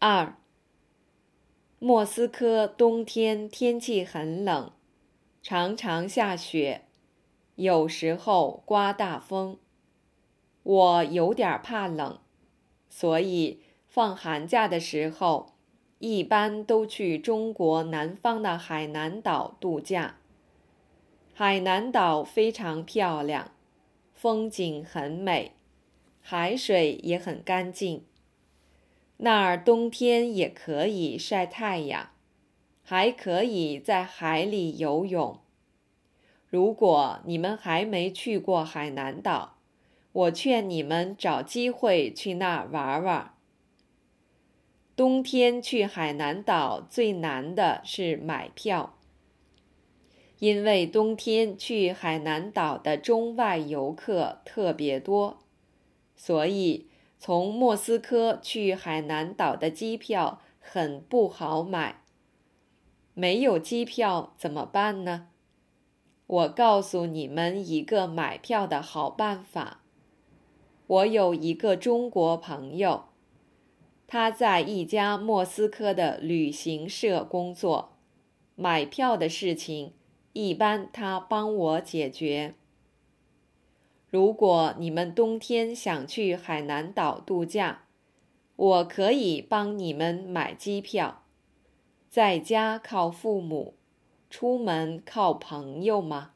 2. 莫斯科冬天天气很冷，常常下雪，有时候刮大风。我有点怕冷，所以放寒假的时候，一般都去中国南方的海南岛度假。海南岛非常漂亮，风景很美，海水也很干净。那儿冬天也可以晒太阳，还可以在海里游泳。如果你们还没去过海南岛，我劝你们找机会去那儿玩玩。冬天去海南岛最难的是买票，因为冬天去海南岛的中外游客特别多，所以从莫斯科去海南岛的机票很不好买。没有机票怎么办呢？我告诉你们一个买票的好办法。我有一个中国朋友，他在一家莫斯科的旅行社工作，买票的事情一般他帮我解决。如果你们冬天想去海南岛度假，我可以帮你们买机票。在家靠父母，出门靠朋友吗？